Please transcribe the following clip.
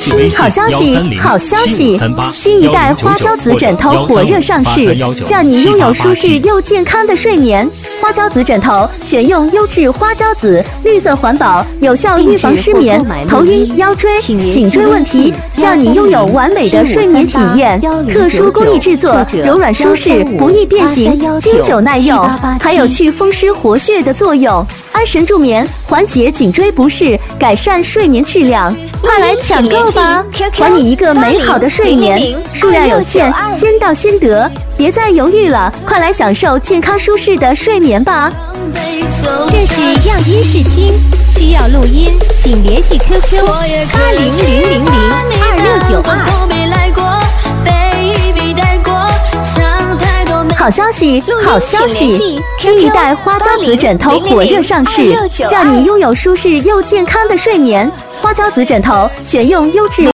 好消息，好消息！新一代花椒子枕头火热上市，让你拥有舒适又健康的睡眠。花椒子枕头选用优质花椒子，绿色环保，有效预防失眠、头晕、腰椎、颈椎问题，让你拥有完美的睡眠体验。特殊工艺制作，柔软舒适，不易变形，经久耐用，还有去风湿活血的作用。安神助眠，缓解颈椎不适，改善睡眠质量。快来抢购吧，还你一个美好的睡眠。数量有限，先到先得，别再犹豫了，快来享受健康舒适的睡眠吧。 这是样音视听，需要录音，请联系 QQ 80002622。 好消息，好消息！新一代花椒子枕头火热上市，让你拥有舒适又健康的睡眠。花椒子枕头选用优质